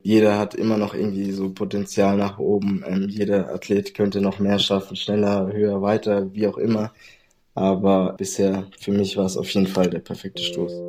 jeder hat immer noch irgendwie so Potenzial nach oben. Jeder Athlet könnte noch mehr schaffen, schneller, höher, weiter, wie auch immer. Aber bisher für mich war es auf jeden Fall der perfekte Stoß.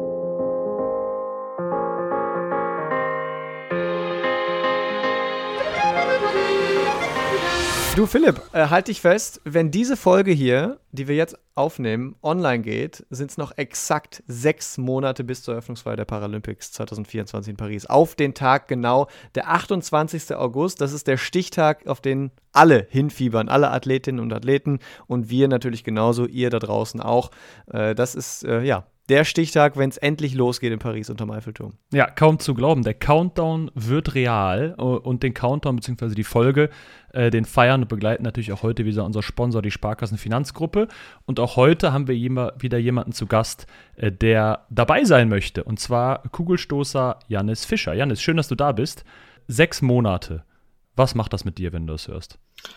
Du Philipp, halt dich fest, wenn diese Folge hier, die wir jetzt aufnehmen, online geht, sind es noch exakt 6 Monate bis zur Eröffnungsfeier der Paralympics 2024 in Paris. Auf den Tag genau, der 28. August, das ist der Stichtag, auf den alle hinfiebern, alle Athletinnen und Athleten und wir natürlich genauso, ihr da draußen auch. Das ist, der Stichtag, wenn es endlich losgeht in Paris unterm Eiffelturm. Ja, kaum zu glauben. Der Countdown wird real und den Countdown bzw. die Folge, den feiern und begleiten natürlich auch heute wieder unser Sponsor, die Sparkassen Finanzgruppe. Und auch heute haben wir wieder jemanden zu Gast, der dabei sein möchte. Und zwar Kugelstoßer Jannis Fischer. Jannis, schön, dass du da bist. 6 Monate. Was macht das mit dir, wenn du das hörst?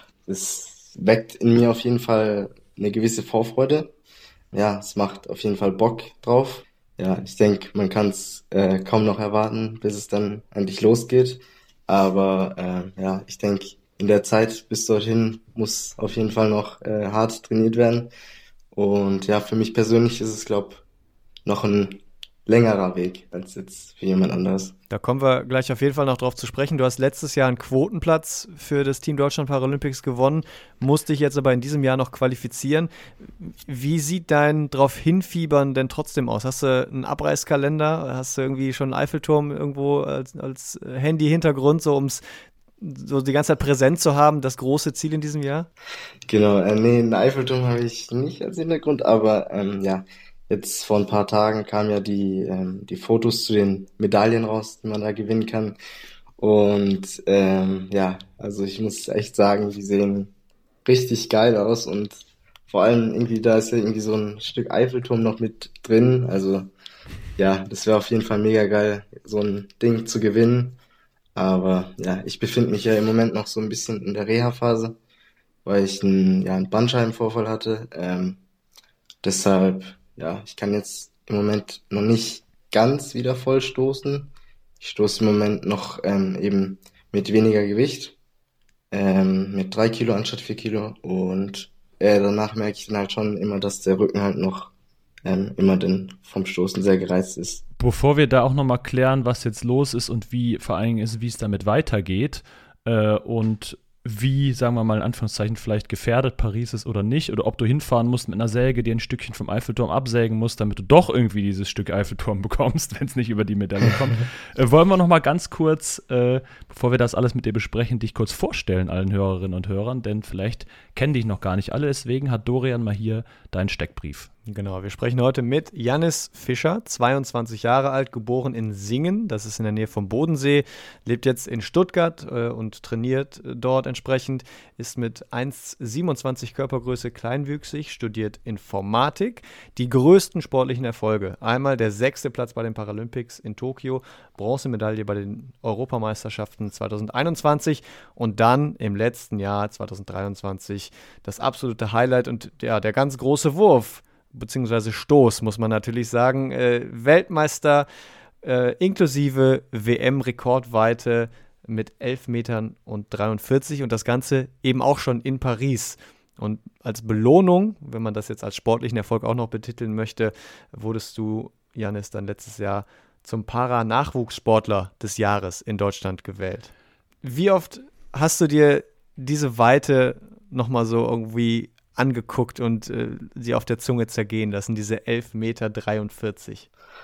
Es weckt in mir auf jeden Fall eine gewisse Vorfreude. Ja, es macht auf jeden Fall Bock drauf. Ja, ich denke, man kann es kaum noch erwarten, bis es dann endlich losgeht. Aber ich denke, in der Zeit bis dorthin muss auf jeden Fall noch hart trainiert werden. Und ja, für mich persönlich ist es, glaube ich, noch ein längerer Weg als jetzt für jemand anderes. Da kommen wir gleich auf jeden Fall noch drauf zu sprechen. Du hast letztes Jahr einen Quotenplatz für das Team Deutschland Paralympics gewonnen, musst dich jetzt aber in diesem Jahr noch qualifizieren. Wie sieht dein drauf hinfiebern denn trotzdem aus? Hast du einen Abreißkalender? Hast du irgendwie schon einen Eiffelturm irgendwo als Handy-Hintergrund, so die ganze Zeit präsent zu haben, das große Ziel in diesem Jahr? Genau, einen Eiffelturm habe ich nicht als Hintergrund, aber jetzt vor ein paar Tagen kamen ja die Fotos zu den Medaillen raus, die man da gewinnen kann. Und also ich muss echt sagen, die sehen richtig geil aus. Und vor allem irgendwie, da ist ja irgendwie so ein Stück Eiffelturm noch mit drin. Also ja, das wäre auf jeden Fall mega geil, so ein Ding zu gewinnen. Aber ja, ich befinde mich ja im Moment noch so ein bisschen in der Reha-Phase, weil ich einen Bandscheibenvorfall hatte. Deshalb, ja, ich kann jetzt im Moment noch nicht ganz wieder voll stoßen. Ich stoße im Moment noch eben mit weniger Gewicht, mit 3 Kilo anstatt 4 Kilo. Und danach merke ich dann halt schon immer, dass der Rücken halt noch immer denn vom Stoßen sehr gereizt ist. Bevor wir da auch nochmal klären, was jetzt los ist und wie vor allen Dingen ist, wie es damit weitergeht und wie, sagen wir mal in Anführungszeichen, vielleicht gefährdet Paris ist oder nicht, oder ob du hinfahren musst mit einer Säge, dir ein Stückchen vom Eiffelturm absägen musst, damit du doch irgendwie dieses Stück Eiffelturm bekommst, wenn es nicht über die Medaille kommt. Wollen wir noch mal ganz kurz, bevor wir das alles mit dir besprechen, dich kurz vorstellen allen Hörerinnen und Hörern, denn vielleicht kennen dich noch gar nicht alle, deswegen hat Dorian mal hier deinen Steckbrief. Genau, wir sprechen heute mit Jannis Fischer, 22 Jahre alt, geboren in Singen, das ist in der Nähe vom Bodensee, lebt jetzt in Stuttgart und trainiert dort entsprechend, ist mit 1,27 Körpergröße kleinwüchsig, studiert Informatik. Die größten sportlichen Erfolge: einmal der 6. Platz bei den Paralympics in Tokio, Bronzemedaille bei den Europameisterschaften 2021 und dann im letzten Jahr 2023 das absolute Highlight und der ganz große Wurf, beziehungsweise Stoß, muss man natürlich sagen. Weltmeister inklusive WM-Rekordweite mit 11,43 Metern und das Ganze eben auch schon in Paris. Und als Belohnung, wenn man das jetzt als sportlichen Erfolg auch noch betiteln möchte, wurdest du, Jannis, dann letztes Jahr zum Para-Nachwuchssportler des Jahres in Deutschland gewählt. Wie oft hast du dir diese Weite nochmal so irgendwie angeguckt und sie auf der Zunge zergehen lassen, diese 11,43 Meter?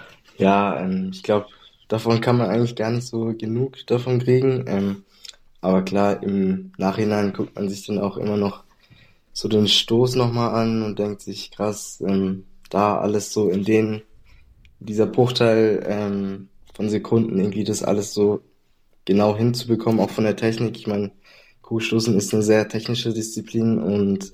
Ja, ich glaube, davon kann man eigentlich gar nicht so genug davon kriegen. Aber klar, im Nachhinein guckt man sich dann auch immer noch so den Stoß nochmal an und denkt sich, krass, da alles so in dieser Bruchteil von Sekunden irgendwie das alles so genau hinzubekommen, auch von der Technik. Ich meine, Kugelstoßen ist eine sehr technische Disziplin und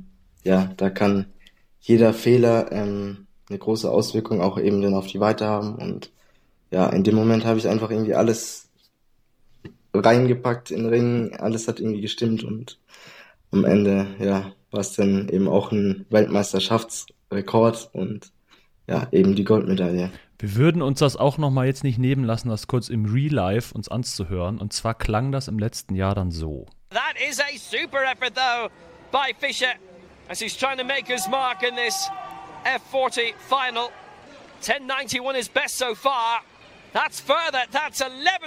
da kann jeder Fehler eine große Auswirkung auch eben dann auf die Weite haben. Und ja, in dem Moment habe ich einfach irgendwie alles reingepackt in den Ring, alles hat irgendwie gestimmt und am Ende, war es dann eben auch ein Weltmeisterschaftsrekord und ja, eben die Goldmedaille. Wir würden uns das auch nochmal jetzt nicht nehmen lassen, das kurz im Real Life uns anzuhören. Und zwar klang das im letzten Jahr dann so. That is a super effort though by Fischer as he's trying to make his mark in this F40 final. 10.91 is best so far. That's further, that's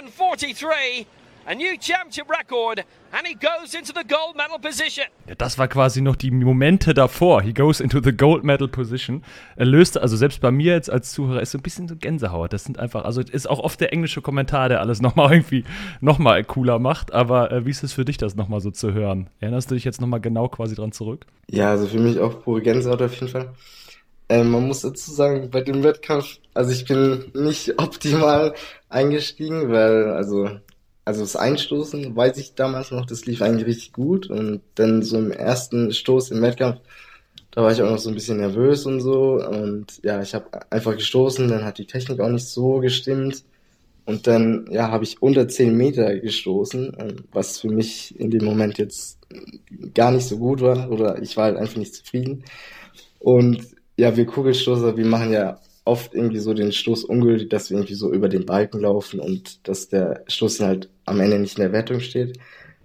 11.43. A new championship record, and he goes into the gold medal position. Ja, das war quasi noch die Momente davor. He goes into the gold medal position. Er löste, also selbst bei mir jetzt als Zuhörer, ist so ein bisschen so Gänsehaut. Das sind einfach, also ist auch oft der englische Kommentar, der alles nochmal irgendwie nochmal cooler macht. Aber wie ist es für dich, das nochmal so zu hören? Erinnerst du dich jetzt nochmal genau quasi dran zurück? Ja, also für mich auch pure Gänsehaut auf jeden Fall. Man muss dazu sagen, bei dem Wettkampf, also ich bin nicht optimal eingestiegen, weil also das Einstoßen, weiß ich damals noch, das lief eigentlich richtig gut. Und dann so im ersten Stoß im Wettkampf, da war ich auch noch so ein bisschen nervös und so. Und ja, ich habe einfach gestoßen, dann hat die Technik auch nicht so gestimmt. Und dann, ja, habe ich unter 10 Meter gestoßen, was für mich in dem Moment jetzt gar nicht so gut war. Oder ich war halt einfach nicht zufrieden. Und ja, wir Kugelstoßer, wir machen ja oft irgendwie so den Stoß ungültig, dass wir irgendwie so über den Balken laufen und dass der Stoß halt am Ende nicht in der Wertung steht.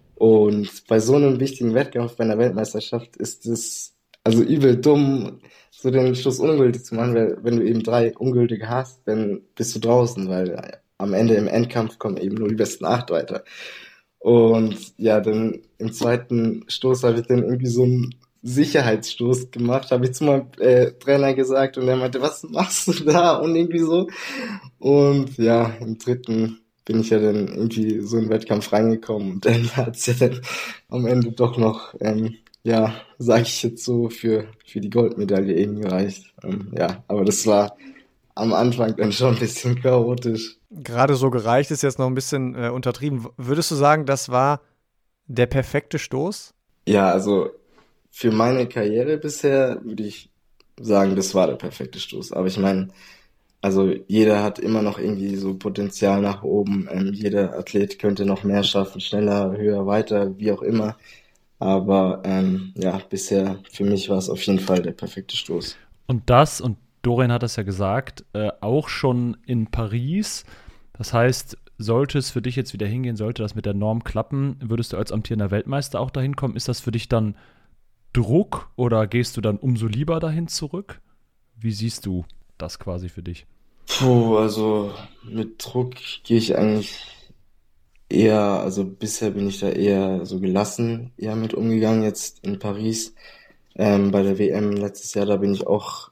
Und bei so einem wichtigen Wettkampf, bei einer Weltmeisterschaft, ist es also übel dumm, so den Stoß ungültig zu machen, weil wenn du eben 3 ungültige hast, dann bist du draußen, weil am Ende im Endkampf kommen eben nur die besten 8 weiter. Und ja, dann im zweiten Stoß habe ich dann irgendwie so einen Sicherheitsstoß gemacht, habe ich zu meinem Trainer gesagt und er meinte, was machst du da? Und irgendwie so. Und ja, im dritten bin ich ja dann irgendwie so in den Wettkampf reingekommen und dann hat es ja dann am Ende doch noch, ja, sage ich jetzt so, für die Goldmedaille eben gereicht. Ja, aber das war am Anfang dann schon ein bisschen chaotisch. Gerade so gereicht ist jetzt noch ein bisschen untertrieben. Würdest du sagen, das war der perfekte Stoß? Ja, also für meine Karriere bisher würde ich sagen, das war der perfekte Stoß. Aber ich meine, also jeder hat immer noch irgendwie so Potenzial nach oben. Jeder Athlet könnte noch mehr schaffen, schneller, höher, weiter, wie auch immer. Aber ja, bisher für mich war es auf jeden Fall der perfekte Stoß. Und Dorian hat das ja gesagt, auch schon in Paris. Das heißt, sollte es für dich jetzt wieder hingehen, sollte das mit der Norm klappen, würdest du als amtierender Weltmeister auch dahin kommen? Ist das für dich dann Druck oder gehst du dann umso lieber dahin zurück? Wie siehst du das quasi für dich? Also mit Druck gehe ich eigentlich eher, also bisher bin ich da eher so gelassen eher mit umgegangen, jetzt in Paris. Bei der WM letztes Jahr, da bin ich auch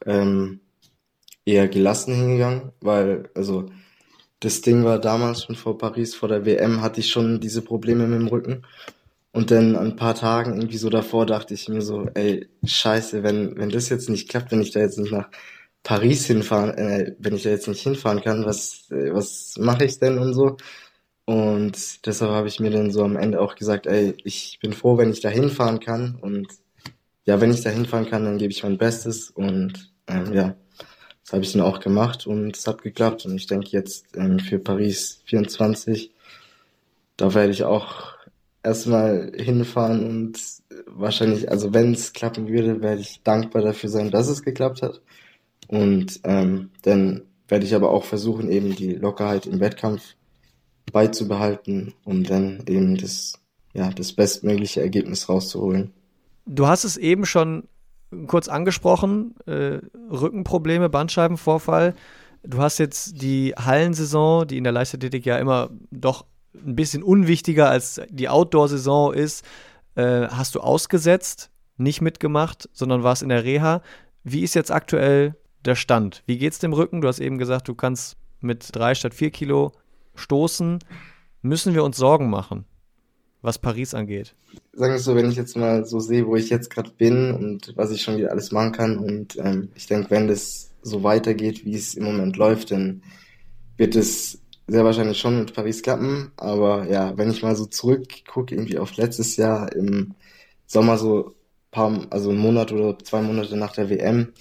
eher gelassen hingegangen, weil, also das Ding war damals schon vor Paris, vor der WM hatte ich schon diese Probleme mit dem Rücken. Und dann ein paar Tagen irgendwie so davor dachte ich mir so, ey, scheiße, wenn das jetzt nicht klappt, wenn ich da jetzt nicht nach Paris hinfahren, wenn ich da jetzt nicht hinfahren kann, was mache ich denn und so? Und deshalb habe ich mir dann so am Ende auch gesagt, ey, ich bin froh, wenn ich da hinfahren kann. Und ja, wenn ich da hinfahren kann, dann gebe ich mein Bestes. Und ja, das habe ich dann auch gemacht und es hat geklappt. Und ich denke jetzt für Paris 24, da werde ich auch erstmal hinfahren und wahrscheinlich, also wenn es klappen würde, werde ich dankbar dafür sein, dass es geklappt hat. Und dann werde ich aber auch versuchen, eben die Lockerheit im Wettkampf beizubehalten, um dann eben das bestmögliche Ergebnis rauszuholen. Du hast es eben schon kurz angesprochen, Rückenprobleme, Bandscheibenvorfall. Du hast jetzt die Hallensaison, die in der Leichtathletik ja immer doch ein bisschen unwichtiger als die Outdoor-Saison ist, hast du ausgesetzt, nicht mitgemacht, sondern warst in der Reha. Wie ist jetzt aktuell der Stand? Wie geht's dem Rücken? Du hast eben gesagt, du kannst mit 3 statt 4 Kilo stoßen. Müssen wir uns Sorgen machen, was Paris angeht? Sagen wir so, wenn ich jetzt mal so sehe, wo ich jetzt gerade bin und was ich schon wieder alles machen kann und ich denke, wenn das so weitergeht, wie es im Moment läuft, dann wird es sehr wahrscheinlich schon mit Paris klappen, aber ja, wenn ich mal so zurückgucke, irgendwie auf letztes Jahr im Sommer so also einen Monat oder 2 Monate nach der WM,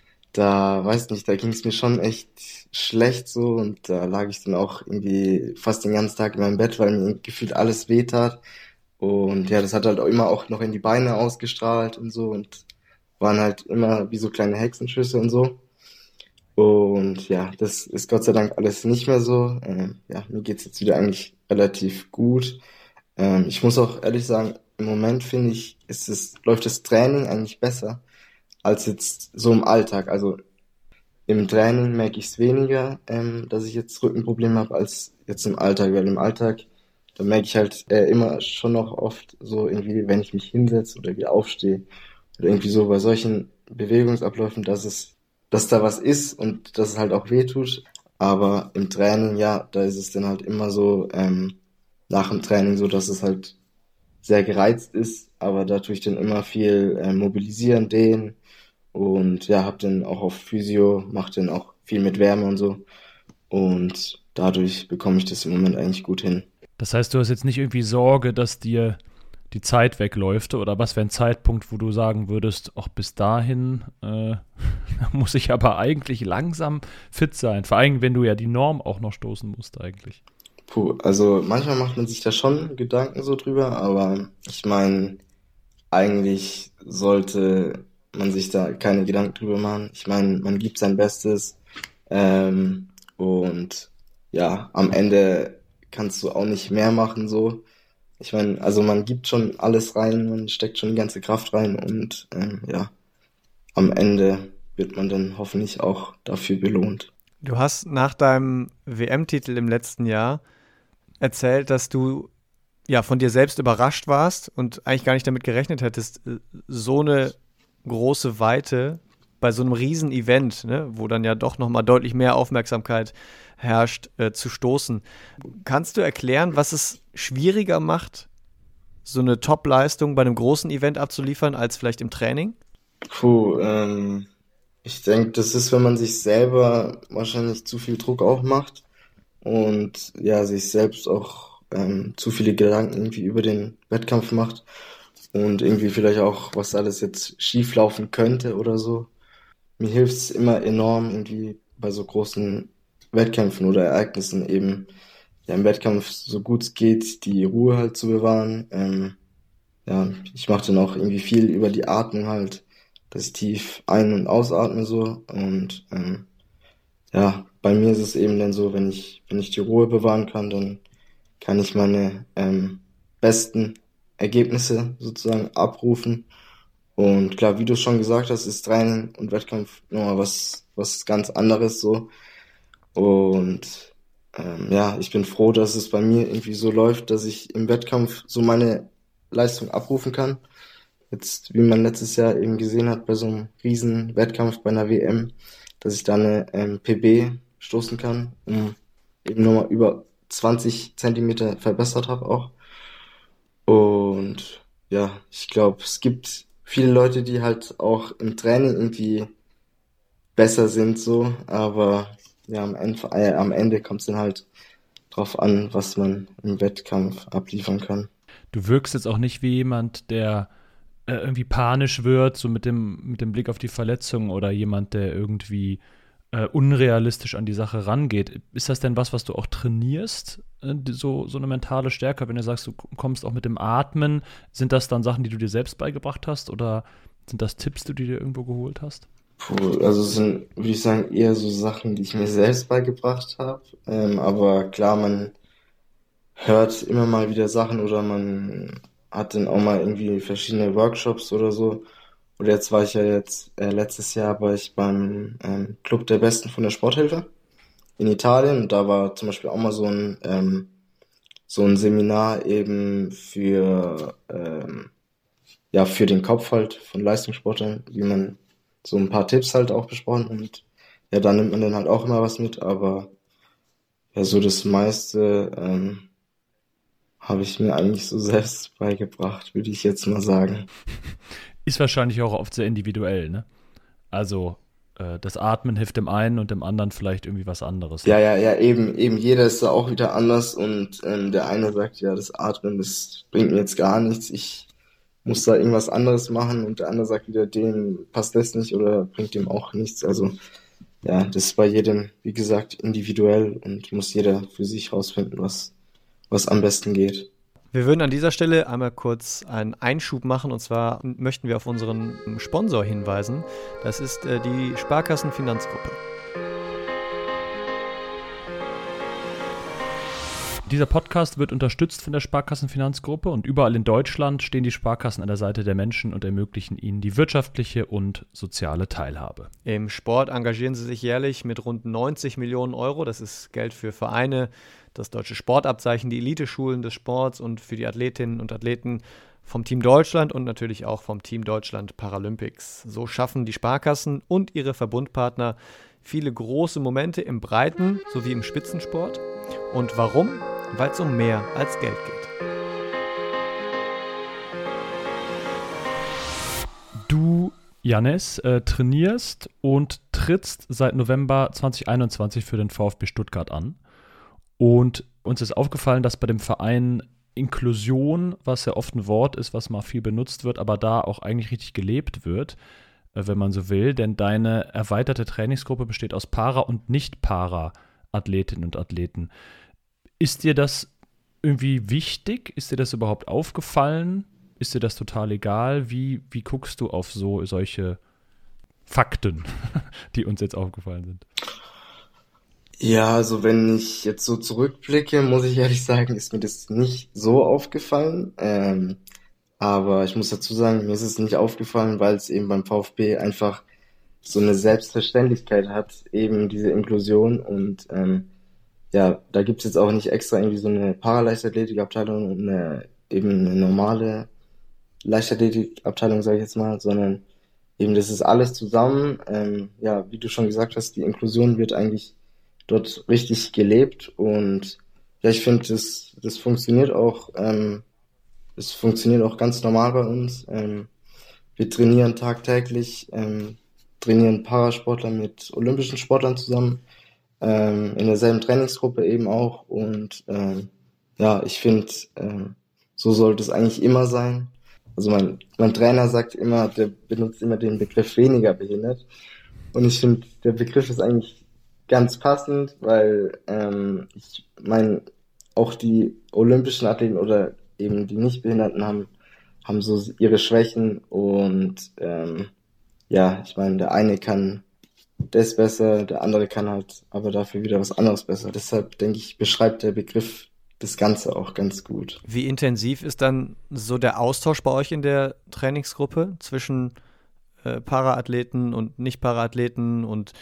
da weiß nicht, da ging es mir schon echt schlecht so und da lag ich dann auch irgendwie fast den ganzen Tag in meinem Bett, weil mir gefühlt alles wehtat und ja, das hat halt auch immer auch noch in die Beine ausgestrahlt und so und waren halt immer wie so kleine Hexenschüsse und so. Und ja, das ist Gott sei Dank alles nicht mehr so. Ja, mir geht's jetzt wieder eigentlich relativ gut. Ich muss auch ehrlich sagen, im Moment finde ich, läuft das Training eigentlich besser als jetzt so im Alltag. Also im Training merke ich es weniger, dass ich jetzt Rückenprobleme habe, als jetzt im Alltag. Weil im Alltag, da merke ich halt immer schon noch oft so irgendwie, wenn ich mich hinsetze oder wieder aufstehe oder irgendwie so bei solchen Bewegungsabläufen, dass da was ist und dass es halt auch weh tut. Aber im Training, ja, da ist es dann halt immer so, nach dem Training so, dass es halt sehr gereizt ist, aber da tue ich dann immer viel mobilisieren, dehnen und ja, hab dann auch auf Physio, mach dann auch viel mit Wärme und so und dadurch bekomme ich das im Moment eigentlich gut hin. Das heißt, du hast jetzt nicht irgendwie Sorge, dass dir die Zeit wegläuft oder was wäre ein Zeitpunkt, wo du sagen würdest, auch bis dahin muss ich aber eigentlich langsam fit sein, vor allem wenn du ja die Norm auch noch stoßen musst eigentlich. Puh, also manchmal macht man sich da schon Gedanken so drüber, aber ich meine, eigentlich sollte man sich da keine Gedanken drüber machen. Ich meine, man gibt sein Bestes, und ja, am Ende kannst du auch nicht mehr machen so. Ich meine, also man gibt schon alles rein, man steckt schon die ganze Kraft rein und ja, am Ende wird man dann hoffentlich auch dafür belohnt. Du hast nach deinem WM-Titel im letzten Jahr erzählt, dass du ja von dir selbst überrascht warst und eigentlich gar nicht damit gerechnet hättest, so eine große Weite bei so einem riesen Event, ne, wo dann ja doch nochmal deutlich mehr Aufmerksamkeit herrscht, zu stoßen. Kannst du erklären, was es schwieriger macht, so eine Top-Leistung bei einem großen Event abzuliefern, als vielleicht im Training? Puh, ich denke, das ist, wenn man sich selber wahrscheinlich zu viel Druck auch macht und ja, sich selbst auch zu viele Gedanken irgendwie über den Wettkampf macht und irgendwie vielleicht auch, was alles jetzt schief laufen könnte oder so. Mir hilft es immer enorm irgendwie bei so großen Wettkämpfen oder Ereignissen eben ja, im Wettkampf so gut es geht, die Ruhe halt zu bewahren. Ja, ich mache dann auch irgendwie viel über die Atmung halt, dass ich tief ein- und ausatme so und ja, bei mir ist es eben dann so, wenn ich die Ruhe bewahren kann, dann kann ich meine besten Ergebnisse sozusagen abrufen. Und klar, wie du schon gesagt hast, ist Training und Wettkampf nochmal was ganz anderes so. Und ja, ich bin froh, dass es bei mir irgendwie so läuft, dass ich im Wettkampf so meine Leistung abrufen kann. Jetzt, wie man letztes Jahr eben gesehen hat, bei so einem riesen Wettkampf bei einer WM, dass ich da eine PB stoßen kann, eben nochmal über 20 Zentimeter verbessert habe auch. Und ja, ich glaube, es gibt viele Leute, die halt auch im Training irgendwie besser sind so, aber ja, am Ende kommt es dann halt drauf an, was man im Wettkampf abliefern kann. Du wirkst jetzt auch nicht wie jemand, der irgendwie panisch wird, so mit dem Blick auf die Verletzung oder jemand, der irgendwie unrealistisch an die Sache rangeht. Ist das denn was du auch trainierst, so eine mentale Stärke? Wenn du sagst, du kommst auch mit dem Atmen, sind das dann Sachen, die du dir selbst beigebracht hast oder sind das Tipps, die du dir irgendwo geholt hast? Puh, also es sind, würde ich sagen, eher so Sachen, die ich mir selbst beigebracht habe. Aber klar, man hört immer mal wieder Sachen oder man hat dann auch mal irgendwie verschiedene Workshops oder so. Oder jetzt war ich ja letztes Jahr war ich beim Club der Besten von der Sporthilfe in Italien und da war zum Beispiel auch mal so ein Seminar eben ja, für den Kopf halt von Leistungssportlern, wie man so ein paar Tipps halt auch besprochen und ja, da nimmt man dann halt auch immer was mit, aber ja, so das meiste habe ich mir eigentlich so selbst beigebracht, würde ich jetzt mal sagen. Ist wahrscheinlich auch oft sehr individuell, ne? Also das Atmen hilft dem einen und dem anderen vielleicht irgendwie was anderes. Ja, ja, ja, eben jeder ist da auch wieder anders und der eine sagt, ja, das Atmen, das bringt mir jetzt gar nichts, ich muss da irgendwas anderes machen und der andere sagt wieder, dem passt das nicht oder bringt dem auch nichts. Also ja, das ist bei jedem, wie gesagt, individuell und muss jeder für sich rausfinden, was am besten geht. Wir würden an dieser Stelle einmal kurz einen Einschub machen und zwar möchten wir auf unseren Sponsor hinweisen. Das ist die Sparkassenfinanzgruppe. Dieser Podcast wird unterstützt von der Sparkassenfinanzgruppe und überall in Deutschland stehen die Sparkassen an der Seite der Menschen und ermöglichen ihnen die wirtschaftliche und soziale Teilhabe. Im Sport engagieren sie sich jährlich mit rund 90 Millionen Euro. Das ist Geld für Vereine, das deutsche Sportabzeichen, die Eliteschulen des Sports und für die Athletinnen und Athleten vom Team Deutschland und natürlich auch vom Team Deutschland Paralympics. So schaffen die Sparkassen und ihre Verbundpartner viele große Momente im Breiten- sowie im Spitzensport. Und warum? Weil es um mehr als Geld geht. Du, Jannis, trainierst und trittst seit November 2021 für den VfB Stuttgart an. Und uns ist aufgefallen, dass bei dem Verein Inklusion, was ja oft ein Wort ist, was mal viel benutzt wird, aber da auch eigentlich richtig gelebt wird, wenn man so will. Denn deine erweiterte Trainingsgruppe besteht aus Para- und Nicht-Para-Athletinnen und Athleten. Ist dir das irgendwie wichtig? Ist dir das überhaupt aufgefallen? Ist dir das total egal? Wie guckst du auf solche Fakten, die uns jetzt aufgefallen sind? Ja, also wenn ich jetzt so zurückblicke, muss ich ehrlich sagen, ist mir das nicht so aufgefallen. Aber ich muss dazu sagen, mir ist es nicht aufgefallen, weil es eben beim VfB einfach so eine Selbstverständlichkeit hat, eben diese Inklusion. Und ja, da gibt's jetzt auch nicht extra irgendwie so eine Paraleichtathletikabteilung und eben eine normale Leichtathletikabteilung, sage ich jetzt mal, sondern eben das ist alles zusammen. Ja, wie du schon gesagt hast, die Inklusion wird eigentlich dort richtig gelebt und ja, ich finde, das funktioniert auch, es funktioniert auch ganz normal bei uns. Wir trainieren tagtäglich, trainieren Parasportler mit olympischen Sportlern zusammen, in derselben Trainingsgruppe eben auch und ja, ich finde, so sollte es eigentlich immer sein. Also mein Trainer sagt immer, der benutzt immer den Begriff weniger behindert und ich finde, der Begriff ist eigentlich ganz passend, weil ich meine, auch die olympischen Athleten oder eben die Nichtbehinderten haben so ihre Schwächen und ja, ich meine, der eine kann das besser, der andere kann halt aber dafür wieder was anderes besser. Deshalb denke ich, beschreibt der Begriff das Ganze auch ganz gut. Wie intensiv ist dann so der Austausch bei euch in der Trainingsgruppe zwischen Paraathleten und Nicht-Paraathleten und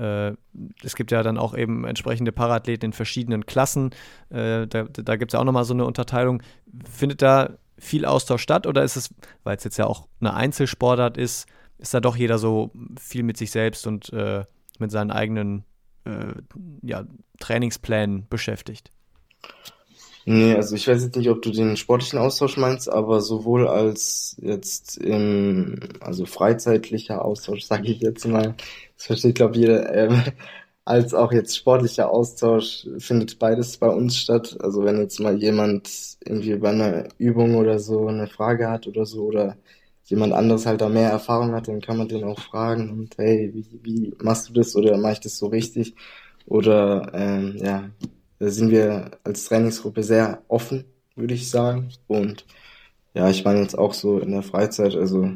es gibt ja dann auch eben entsprechende Paraathleten in verschiedenen Klassen. Da gibt es ja auch nochmal so eine Unterteilung. Findet da viel Austausch statt oder ist es, weil es jetzt ja auch eine Einzelsportart ist da doch jeder so viel mit sich selbst und mit seinen eigenen ja, Trainingsplänen beschäftigt? Nee, also ich weiß jetzt nicht, ob du den sportlichen Austausch meinst, aber sowohl als jetzt also freizeitlicher Austausch, sage ich jetzt mal, das versteht glaube ich jeder, als auch jetzt sportlicher Austausch findet beides bei uns statt. Also wenn jetzt mal jemand irgendwie bei einer Übung oder so eine Frage hat oder so oder jemand anderes halt da mehr Erfahrung hat, dann kann man den auch fragen und hey, wie machst du das oder mach ich das so richtig? Oder ja, da sind wir als Trainingsgruppe sehr offen, würde ich sagen. Und ja, ich meine jetzt auch so in der Freizeit, also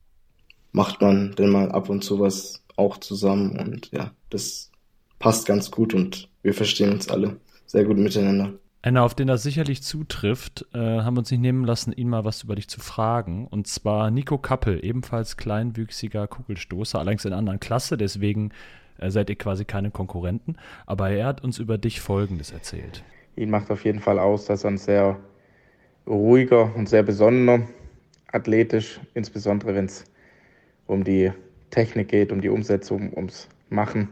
macht man denn mal ab und zu was auch zusammen und ja, das passt ganz gut und wir verstehen uns alle sehr gut miteinander. Einer, auf den das sicherlich zutrifft, haben wir uns nicht nehmen lassen, ihn mal was über dich zu fragen. Und zwar Nico Kappel, ebenfalls kleinwüchsiger Kugelstoßer, allerdings in einer anderen Klasse, deswegen seid ihr quasi keine Konkurrenten. Aber er hat uns über dich Folgendes erzählt. Ihn macht auf jeden Fall aus, dass er ein sehr ruhiger und sehr besonnener, athletisch, insbesondere wenn es um die Technik geht, um die Umsetzung, ums Machen,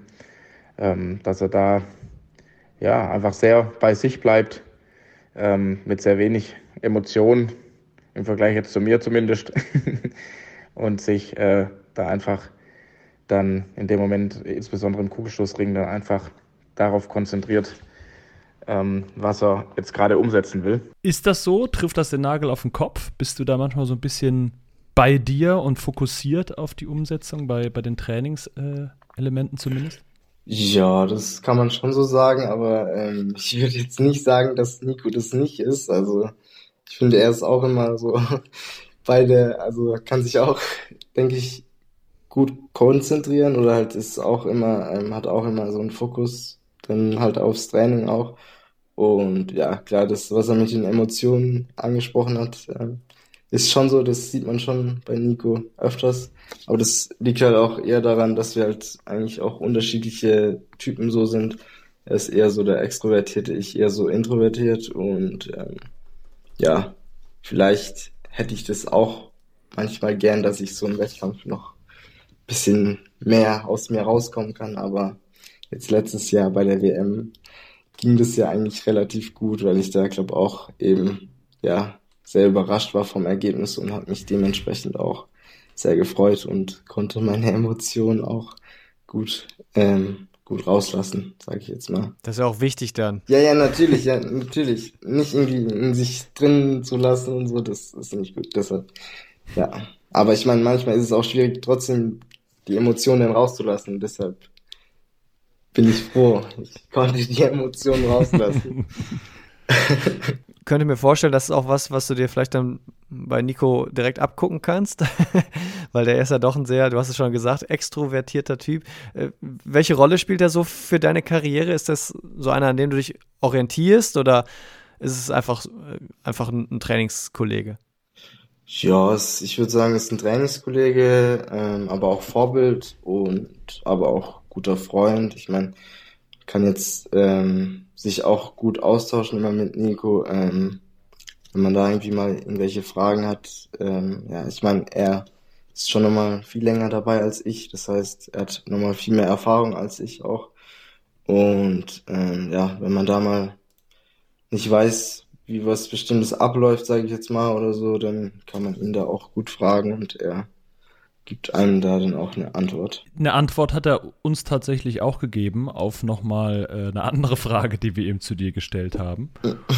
dass er da ja einfach sehr bei sich bleibt, mit sehr wenig Emotionen, im Vergleich jetzt zu mir zumindest, und sich da einfach dann in dem Moment, insbesondere im Kugelstoßring, dann einfach darauf konzentriert, was er jetzt gerade umsetzen will. Ist das so? Trifft das den Nagel auf den Kopf? Bist du da manchmal so ein bisschen bei dir und fokussiert auf die Umsetzung, bei den Trainingselementen zumindest? Ja, das kann man schon so sagen, aber ich würde jetzt nicht sagen, dass Nico das nicht ist. Also ich finde, er ist auch immer so also kann sich auch, denke ich, gut konzentrieren oder halt ist auch immer, hat auch immer so einen Fokus dann halt aufs Training auch. Und ja, klar, das, was er mit den Emotionen angesprochen hat, ist schon so, das sieht man schon bei Nico öfters. Aber das liegt halt auch eher daran, dass wir halt eigentlich auch unterschiedliche Typen so sind. Er ist eher so der Extrovertierte, ich eher so introvertiert. Und ja, vielleicht hätte ich das auch manchmal gern, dass ich so im Wettkampf noch ein bisschen mehr aus mir rauskommen kann. Aber jetzt letztes Jahr bei der WM ging das ja eigentlich relativ gut, weil ich da glaube auch eben ja sehr überrascht war vom Ergebnis und habe mich dementsprechend auch sehr gefreut und konnte meine Emotionen auch gut gut rauslassen, sage ich jetzt mal. Das ist ja auch wichtig dann. Ja, natürlich, ja, natürlich. Nicht irgendwie in sich drin zu lassen und so, das ist nicht gut. Deshalb, ja. Aber ich meine, manchmal ist es auch schwierig, trotzdem die Emotionen rauszulassen. Deshalb bin ich froh. Ich konnte die Emotionen rauslassen. Könnte mir vorstellen, das ist auch was du dir vielleicht dann bei Nico direkt abgucken kannst, weil der ist ja doch ein sehr, du hast es schon gesagt, extrovertierter Typ. Welche Rolle spielt er so für deine Karriere? Ist das so einer, an dem du dich orientierst oder ist es einfach ein Trainingskollege? Ja, ich würde sagen, es ist ein Trainingskollege, aber auch Vorbild und aber auch guter Freund. Ich meine, kann jetzt sich auch gut austauschen immer mit Nico, wenn man da irgendwie mal irgendwelche Fragen hat. Ja, ich meine, er ist schon nochmal viel länger dabei als ich. Das heißt, er hat nochmal viel mehr Erfahrung als ich auch. Und ja, wenn man da mal nicht weiß, wie was Bestimmtes abläuft, sage ich jetzt mal oder so, dann kann man ihn da auch gut fragen und er gibt einem da dann auch eine Antwort. Eine Antwort hat er uns tatsächlich auch gegeben auf nochmal eine andere Frage, die wir eben zu dir gestellt haben.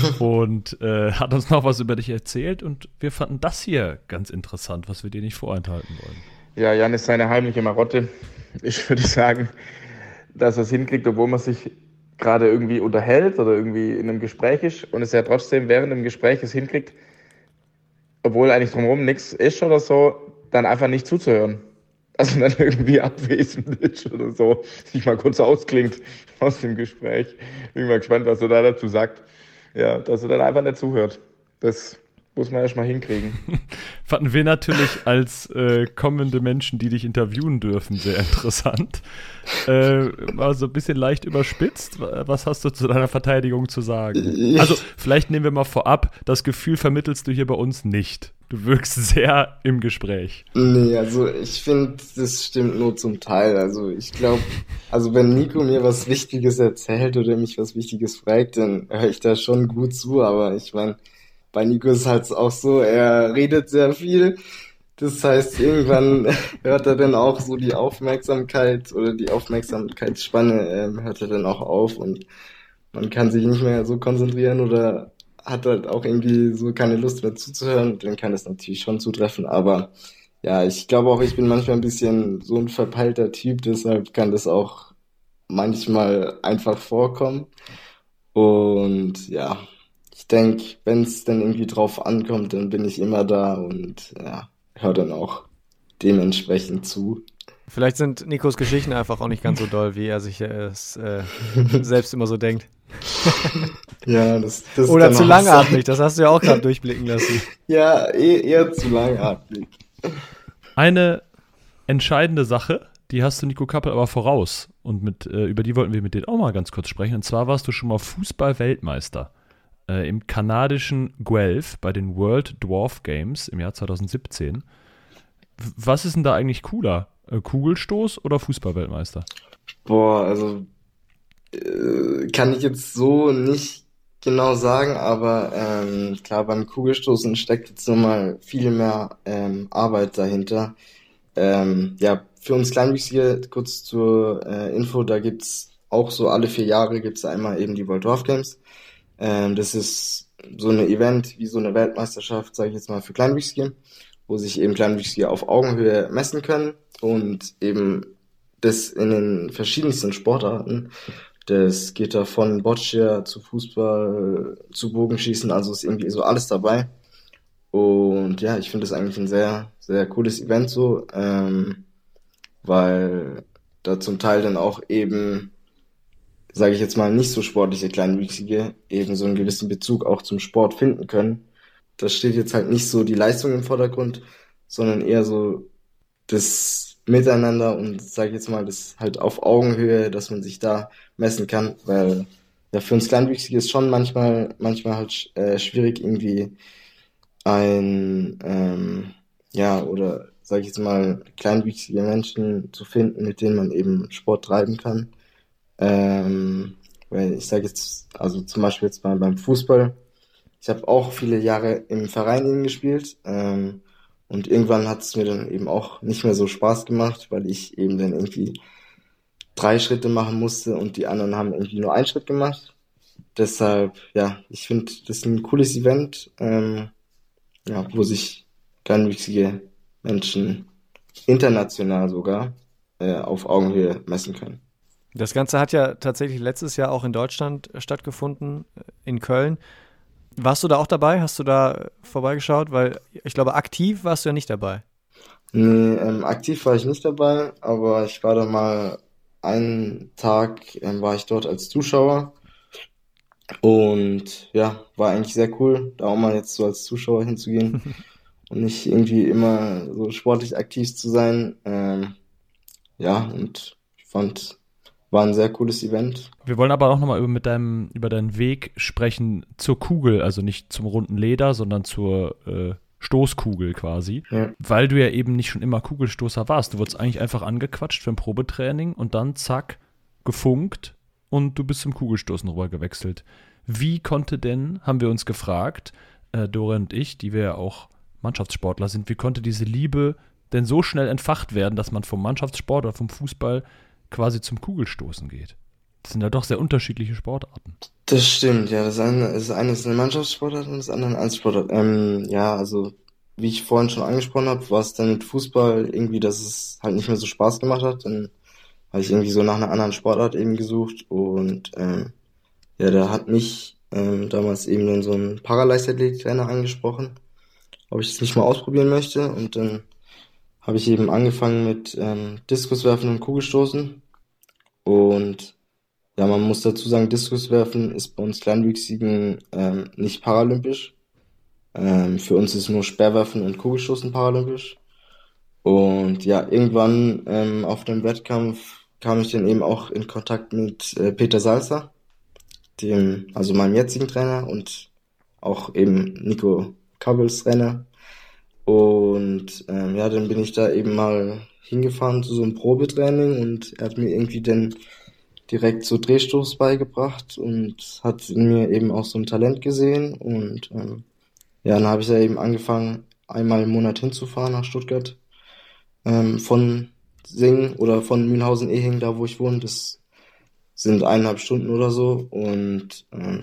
Und hat uns noch was über dich erzählt und wir fanden das hier ganz interessant, was wir dir nicht vorenthalten wollen. Ja, Jan ist seine heimliche Marotte. Ich würde sagen, dass er es hinkriegt, obwohl man sich gerade irgendwie unterhält oder irgendwie in einem Gespräch ist und es ja trotzdem während dem Gespräch es hinkriegt, obwohl eigentlich drumherum nichts ist oder so, dann einfach nicht zuzuhören. Also dann irgendwie abwesend ist oder so, sich mal kurz ausklingt aus dem Gespräch. Bin mal gespannt, was er da dazu sagt. Ja, dass er dann einfach nicht zuhört. Das muss man erst mal hinkriegen. Fanden wir natürlich als kommende Menschen, die dich interviewen dürfen, sehr interessant. Mal so ein bisschen leicht überspitzt. Was hast du zu deiner Verteidigung zu sagen? Also, vielleicht nehmen wir mal vorab, das Gefühl vermittelst du hier bei uns nicht. Du wirkst sehr im Gespräch. Nee, also ich finde, das stimmt nur zum Teil. Also ich glaube, also wenn Nico mir was Wichtiges erzählt oder mich was Wichtiges fragt, dann höre ich da schon gut zu. Aber ich meine, bei Nico ist halt auch so, er redet sehr viel. Das heißt, irgendwann hört er dann auch so die Aufmerksamkeit oder die Aufmerksamkeitsspanne hört er dann auch auf und man kann sich nicht mehr so konzentrieren oder hat halt auch irgendwie so keine Lust mehr zuzuhören, dann kann das natürlich schon zutreffen, aber ja, ich glaube auch, ich bin manchmal ein bisschen so ein verpeilter Typ, deshalb kann das auch manchmal einfach vorkommen und ja, ich denke, wenn es dann irgendwie drauf ankommt, dann bin ich immer da und ja, höre dann auch dementsprechend zu. Vielleicht sind Nikos Geschichten einfach auch nicht ganz so doll, wie er sich es selbst immer so denkt. Ja, das oder kann zu auch langatmig, das hast du ja auch gerade durchblicken lassen. Ja, eher zu langatmig. Eine entscheidende Sache, die hast du Nico Kappel aber voraus und über die wollten wir mit dir auch mal ganz kurz sprechen. Und zwar warst du schon mal Fußball-Weltmeister im kanadischen Guelph bei den World Dwarf Games im Jahr 2017. Was ist denn da eigentlich cooler? Kugelstoß oder Fußball-Weltmeister? Boah, also kann ich jetzt so nicht genau sagen, aber klar, beim Kugelstoßen steckt jetzt nochmal viel mehr Arbeit dahinter. Ja, für uns Kleinwüchsige, kurz zur Info, da gibt's auch so alle 4 Jahre gibt's einmal eben die World Dwarf Games. Das ist so ein Event wie so eine Weltmeisterschaft, sage ich jetzt mal, für Kleinwüchsige, wo sich eben Kleinwüchsige auf Augenhöhe messen können und eben das in den verschiedensten Sportarten. Das geht da von Boccia zu Fußball, zu Bogenschießen, also ist irgendwie so alles dabei. Und ja, ich finde das eigentlich ein sehr, sehr cooles Event so, weil da zum Teil dann auch eben sage ich jetzt mal, nicht so sportliche Kleinwüchsige eben so einen gewissen Bezug auch zum Sport finden können. Da steht jetzt halt nicht so die Leistung im Vordergrund, sondern eher so das Miteinander und sage ich jetzt mal, das halt auf Augenhöhe, dass man sich da messen kann, weil ja für uns Kleinwüchsige ist schon manchmal halt schwierig irgendwie oder sage ich jetzt mal, kleinwüchsige Menschen zu finden, mit denen man eben Sport treiben kann. Weil ich sage jetzt, also zum Beispiel jetzt mal beim Fußball, ich habe auch viele Jahre im Verein eben gespielt, und irgendwann hat es mir dann eben auch nicht mehr so Spaß gemacht, weil ich eben dann irgendwie 3 Schritte machen musste und die anderen haben irgendwie nur einen Schritt gemacht. Deshalb, ja, ich finde, das ist ein cooles Event, wo sich kleinwüchsige Menschen international sogar auf Augenhöhe messen können. Das Ganze hat ja tatsächlich letztes Jahr auch in Deutschland stattgefunden, in Köln. Warst du da auch dabei? Hast du da vorbeigeschaut? Weil ich glaube, aktiv warst du ja nicht dabei. Nee, aktiv war ich nicht dabei, aber ich war da mal einen Tag, war ich dort als Zuschauer und ja, war eigentlich sehr cool, da auch mal jetzt so als Zuschauer hinzugehen und nicht irgendwie immer so sportlich aktiv zu sein. Und ich fand, war ein sehr cooles Event. Wir wollen aber auch nochmal über deinen Weg sprechen zur Kugel, also nicht zum runden Leder, sondern zur Stoßkugel quasi. Ja. Weil du ja eben nicht schon immer Kugelstoßer warst. Du wurdest eigentlich einfach angequatscht für ein Probetraining und dann zack, gefunkt und du bist zum Kugelstoßen rüber gewechselt. Wie konnte denn, haben wir uns gefragt, Dorian und ich, die wir ja auch Mannschaftssportler sind, wie konnte diese Liebe denn so schnell entfacht werden, dass man vom Mannschaftssport oder vom Fußball quasi zum Kugelstoßen geht? Das sind ja doch sehr unterschiedliche Sportarten. Das stimmt, ja. Das eine ist eine Mannschaftssportart und das andere eine Einzelsportart. Also wie ich vorhin schon angesprochen habe, war es dann mit Fußball irgendwie, dass es halt nicht mehr so Spaß gemacht hat. Dann habe ich irgendwie so nach einer anderen Sportart eben gesucht und da hat mich damals eben dann so ein Paraleichtathletik-Trainer angesprochen, ob ich das nicht mal ausprobieren möchte. Und dann habe ich eben angefangen mit Diskuswerfen und Kugelstoßen. Und ja, man muss dazu sagen, Diskuswerfen ist bei uns Kleinwüchsigen nicht paralympisch. Für uns ist nur Speerwerfen und Kugelstoßen paralympisch. Und ja, irgendwann auf dem Wettkampf kam ich dann eben auch in Kontakt mit Peter Salzer, also meinem jetzigen Trainer und auch eben Nico Kabbels Trainer. Und dann bin ich da eben mal hingefahren zu so einem Probetraining und er hat mir irgendwie dann direkt so Drehstoß beigebracht und hat in mir eben auch so ein Talent gesehen. Und dann habe ich da eben angefangen, einmal im Monat hinzufahren nach Stuttgart. Von Singen oder von Mülhausen-Ehingen, da wo ich wohne, das sind 1,5 Stunden oder so. Und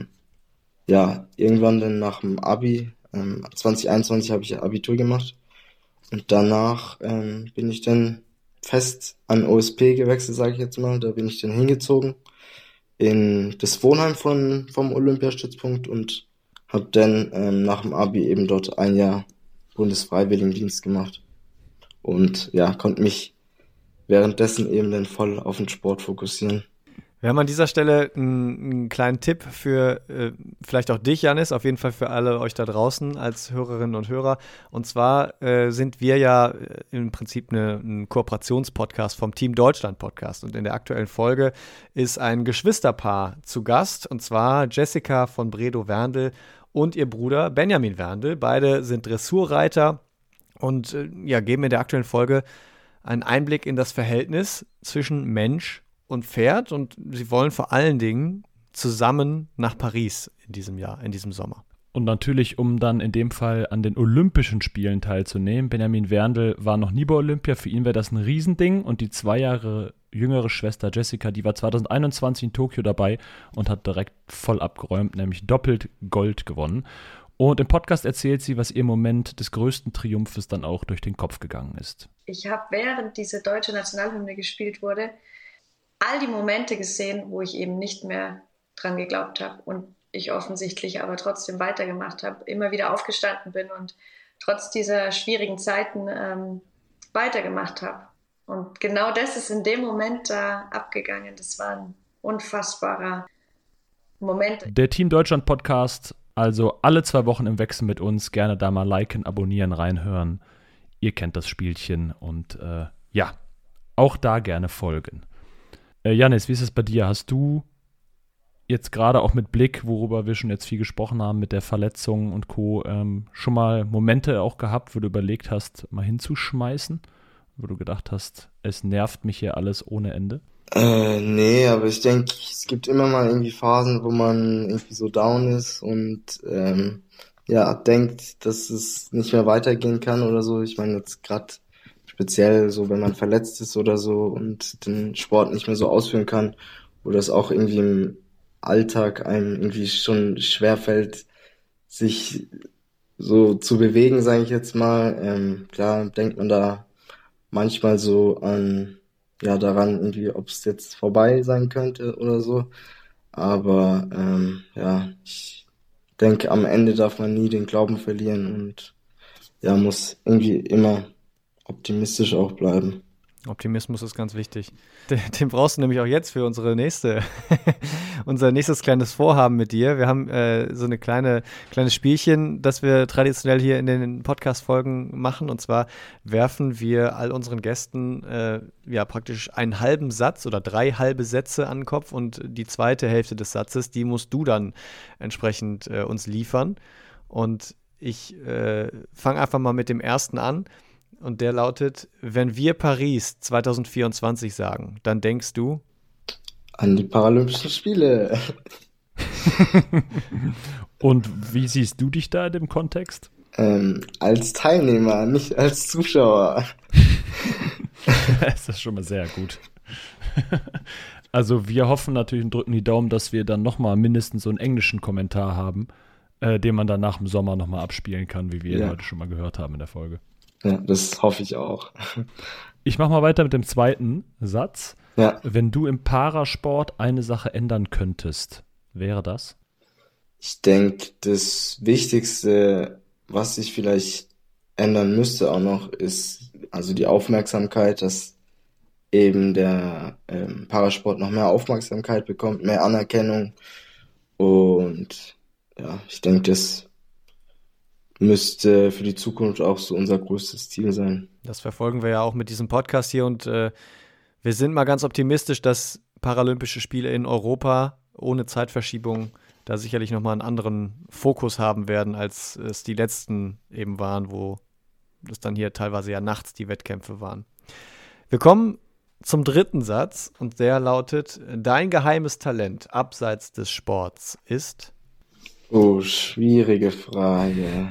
irgendwann dann nach dem Abi, 2021 habe ich Abitur gemacht. Und danach bin ich dann fest an OSP gewechselt, sage ich jetzt mal. Da bin ich dann hingezogen in das Wohnheim vom Olympiastützpunkt und habe dann nach dem Abi eben dort 1 Jahr Bundesfreiwilligendienst gemacht. Und ja, konnte mich währenddessen eben dann voll auf den Sport fokussieren. Wir haben an dieser Stelle einen kleinen Tipp für vielleicht auch dich, Jannis, auf jeden Fall für alle euch da draußen als Hörerinnen und Hörer. Und zwar sind wir ja im Prinzip ein Kooperationspodcast vom Team Deutschland Podcast. Und in der aktuellen Folge ist ein Geschwisterpaar zu Gast, und zwar Jessica von Bredow-Werndl und ihr Bruder Benjamin Werndl. Beide sind Dressurreiter und geben in der aktuellen Folge einen Einblick in das Verhältnis zwischen Mensch und Pferd, und sie wollen vor allen Dingen zusammen nach Paris in diesem Sommer. Und natürlich, um dann in dem Fall an den Olympischen Spielen teilzunehmen. Benjamin Werndl war noch nie bei Olympia, für ihn wäre das ein Riesending, und die 2 Jahre jüngere Schwester Jessica, die war 2021 in Tokio dabei und hat direkt voll abgeräumt, nämlich doppelt Gold gewonnen. Und im Podcast erzählt sie, was ihr Moment des größten Triumphes dann auch durch den Kopf gegangen ist. Ich habe, während diese deutsche Nationalhymne gespielt wurde, all die Momente gesehen, wo ich eben nicht mehr dran geglaubt habe und ich offensichtlich aber trotzdem weitergemacht habe, immer wieder aufgestanden bin und trotz dieser schwierigen Zeiten weitergemacht habe. Und genau das ist in dem Moment da abgegangen. Das war unfassbarer Moment. Der Team Deutschland Podcast, also alle 2 Wochen im Wechsel mit uns. Gerne da mal liken, abonnieren, reinhören. Ihr kennt das Spielchen und auch da gerne folgen. Jannis, wie ist es bei dir? Hast du jetzt gerade auch mit Blick, worüber wir schon jetzt viel gesprochen haben, mit der Verletzung und Co., schon mal Momente auch gehabt, wo du überlegt hast, mal hinzuschmeißen? Wo du gedacht hast, es nervt mich hier alles ohne Ende? Nee, aber ich denke, es gibt immer mal irgendwie Phasen, wo man irgendwie so down ist und denkt, dass es nicht mehr weitergehen kann oder so. Ich meine jetzt gerade speziell so, wenn man verletzt ist oder so und den Sport nicht mehr so ausführen kann oder es auch irgendwie im Alltag einem irgendwie schon schwerfällt, sich so zu bewegen, sage ich jetzt mal. Klar denkt man da manchmal so daran irgendwie, ob es jetzt vorbei sein könnte oder so. Aber ich denke, am Ende darf man nie den Glauben verlieren und muss irgendwie immer optimistisch auch bleiben. Optimismus ist ganz wichtig. Den brauchst du nämlich auch jetzt für unser nächstes kleines Vorhaben mit dir. Wir haben so eine kleines Spielchen, das wir traditionell hier in den Podcast-Folgen machen. Und zwar werfen wir all unseren Gästen praktisch einen halben Satz oder 3 halbe Sätze an den Kopf und die zweite Hälfte des Satzes, die musst du dann entsprechend uns liefern. Und ich fange einfach mal mit dem ersten an. Und der lautet: Wenn wir Paris 2024 sagen, dann denkst du an die Paralympischen Spiele. Und wie siehst du dich da in dem Kontext? Als Teilnehmer, nicht als Zuschauer. Das ist schon mal sehr gut. Also wir hoffen natürlich und drücken die Daumen, dass wir dann nochmal mindestens so einen englischen Kommentar haben, den man dann nach dem Sommer nochmal abspielen kann, wie wir heute schon mal gehört haben in der Folge. Ja, das hoffe ich auch. Ich mache mal weiter mit dem zweiten Satz. Ja. Wenn du im Parasport eine Sache ändern könntest, wäre das? Ich denke, das Wichtigste, was ich vielleicht ändern müsste auch noch, ist also die Aufmerksamkeit, dass eben der Parasport noch mehr Aufmerksamkeit bekommt, mehr Anerkennung. Und ich denke, das müsste für die Zukunft auch so unser größtes Ziel sein. Das verfolgen wir ja auch mit diesem Podcast hier und wir sind mal ganz optimistisch, dass Paralympische Spiele in Europa ohne Zeitverschiebung da sicherlich nochmal einen anderen Fokus haben werden, als es die letzten eben waren, wo das dann hier teilweise ja nachts die Wettkämpfe waren. Wir kommen zum dritten Satz und der lautet: Dein geheimes Talent abseits des Sports ist? Oh, schwierige Frage.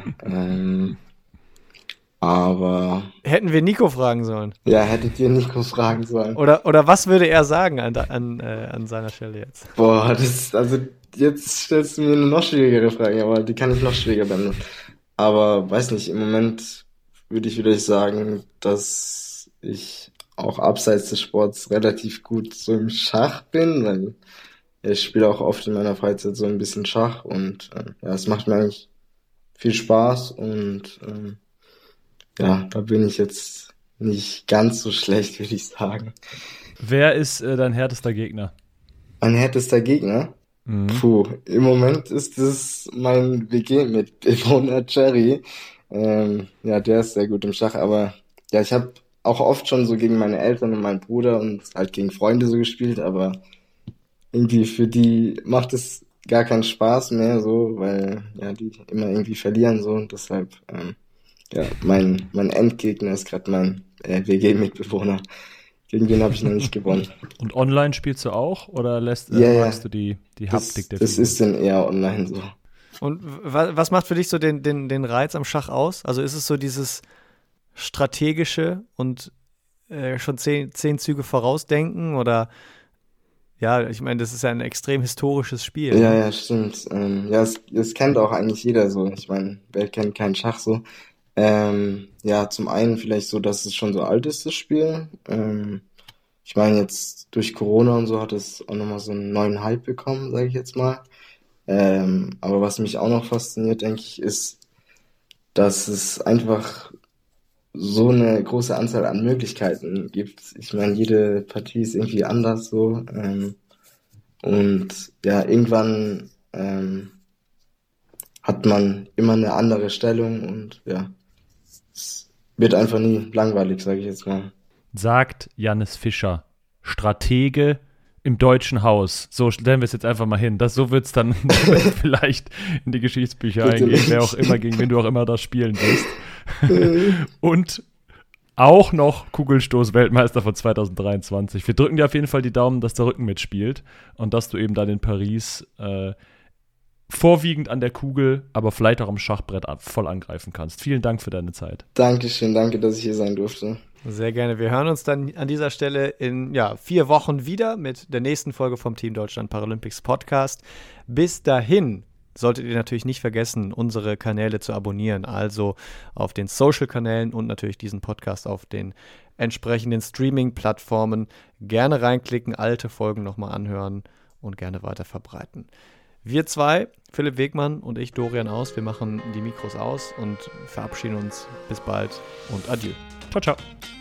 Aber hätten wir Nico fragen sollen? Ja, hättet ihr Nico fragen sollen. Oder was würde er sagen an seiner Stelle jetzt? Boah, jetzt stellst du mir eine noch schwierigere Frage, aber die kann ich noch schwieriger beantworten. Aber weiß nicht, im Moment würde ich vielleicht sagen, dass ich auch abseits des Sports relativ gut so im Schach bin, weil ich spiele auch oft in meiner Freizeit so ein bisschen Schach und es macht mir eigentlich viel Spaß und da bin ich jetzt nicht ganz so schlecht, würde ich sagen. Wer ist dein härtester Gegner? Mein härtester Gegner? Puh, im Moment ist es mein WG-Mitbewohner Jerry. Der ist sehr gut im Schach, aber ich habe auch oft schon so gegen meine Eltern und meinen Bruder und halt gegen Freunde so gespielt, aber irgendwie für die macht es gar keinen Spaß mehr, so, weil die immer irgendwie verlieren so und deshalb mein Endgegner ist gerade mein WG-Mitbewohner. Gegen den habe ich noch nicht gewonnen. Und online spielst du auch oder magst du die Haptik der Das ist dann eher online so. Und was macht für dich so den Reiz am Schach aus? Also ist es so dieses strategische und schon 10 Züge vorausdenken oder ich meine, das ist ja ein extrem historisches Spiel. Ja, stimmt. Es kennt auch eigentlich jeder so. Ich meine, wer kennt keinen Schach so? Zum einen vielleicht so, dass es schon so alt ist, das Spiel. Ich meine, jetzt durch Corona und so hat es auch nochmal so einen neuen Hype bekommen, sage ich jetzt mal. Aber was mich auch noch fasziniert, denke ich, ist, dass es einfach so eine große Anzahl an Möglichkeiten gibt. Ich meine, jede Partie ist irgendwie anders so. Und ja, irgendwann hat man immer eine andere Stellung und ja, es wird einfach nie langweilig, sage ich jetzt mal. Sagt Jannis Fischer, Stratege im Deutschen Haus. So stellen wir es jetzt einfach mal hin. So wird es dann vielleicht in die Geschichtsbücher eingehen, wer auch immer, gegen wen du auch immer da spielen wirst. Und auch noch Kugelstoß-Weltmeister von 2023. Wir drücken dir auf jeden Fall die Daumen, dass der Rücken mitspielt und dass du eben dann in Paris vorwiegend an der Kugel, aber vielleicht auch am Schachbrett voll angreifen kannst. Vielen Dank für deine Zeit. Dankeschön, danke, dass ich hier sein durfte. Sehr gerne. Wir hören uns dann an dieser Stelle in 4 Wochen wieder mit der nächsten Folge vom Team Deutschland Paralympics Podcast. Bis dahin solltet ihr natürlich nicht vergessen, unsere Kanäle zu abonnieren, also auf den Social-Kanälen und natürlich diesen Podcast auf den entsprechenden Streaming-Plattformen. Gerne reinklicken, alte Folgen nochmal anhören und gerne weiter verbreiten. Wir zwei, Philipp Wegmann und ich, Dorian Aus, wir machen die Mikros aus und verabschieden uns. Bis bald und adieu. Ciao, ciao.